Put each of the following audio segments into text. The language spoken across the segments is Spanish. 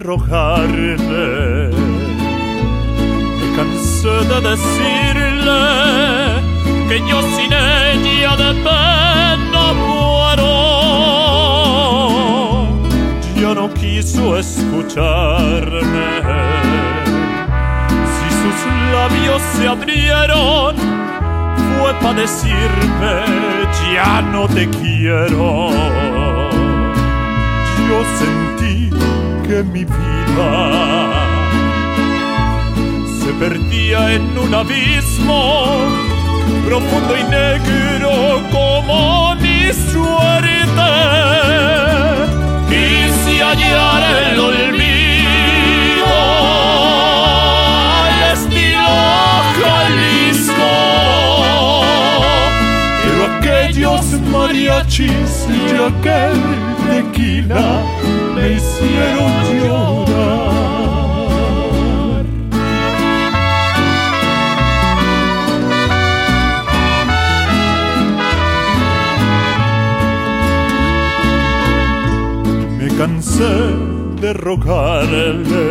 rogarle. Me cansé de decirle que yo sin ella de pena muero. Ya no quiso escucharme. Si sus labios se abrieron, fue para decirme ya no te quiero. Yo sentí que mi vida se perdía en un abismo profundo y negro como mi suerte. Quise hallar el olvido al estilo Jalisco, pero aquellos mariachis y aquel tequila me hicieron llorar. Me cansé de rogarle,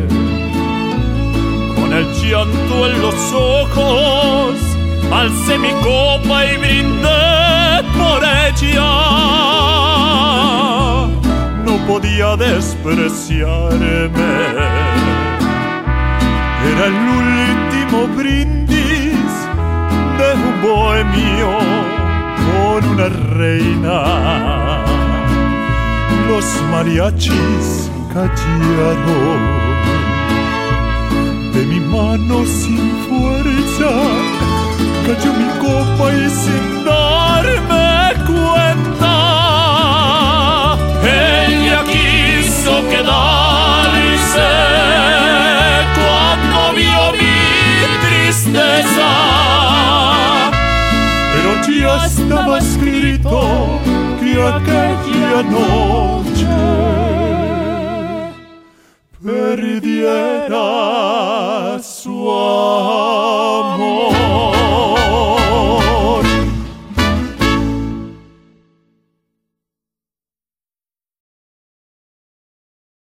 con el llanto en los ojos alcé mi copa y brindé por ella. No podía despreciarme, era el último brindis de un bohemio con una reina. Los mariachis cayeron de mi mano sin fuerza, cayó mi copa y sin darme cuenta ella quiso quedarse cuando vio mi tristeza, pero ya estaba escrito que aquella noche perdieras